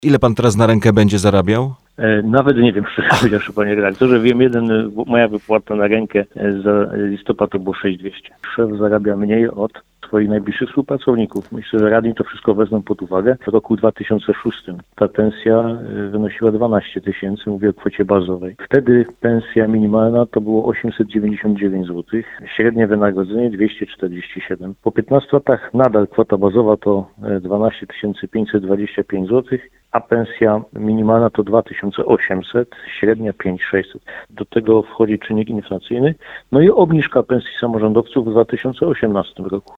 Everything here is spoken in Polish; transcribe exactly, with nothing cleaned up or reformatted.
Ile pan teraz na rękę będzie zarabiał? Nawet nie wiem, szczerze powiedziawszy, panie redaktorze. Wiem jeden, moja wypłata na rękę za listopad to było sześć tysięcy dwieście. Szef zarabia mniej od swoich najbliższych współpracowników. Myślę, że radni to wszystko wezmą pod uwagę. W roku dwa tysiące szóstym ta pensja wynosiła dwanaście tysięcy, mówię o kwocie bazowej. Wtedy pensja minimalna to było osiemset dziewięćdziesiąt dziewięć złotych, średnie wynagrodzenie dwieście czterdzieści siedem. Po piętnastu latach nadal kwota bazowa to dwanaście tysięcy pięćset dwadzieścia pięć złotych, a pensja minimalna to dwa tysiące osiemset, średnia pięć tysięcy sześćset. Do tego wchodzi czynnik inflacyjny, no i obniżka pensji samorządowców w dwa tysiące osiemnastym roku.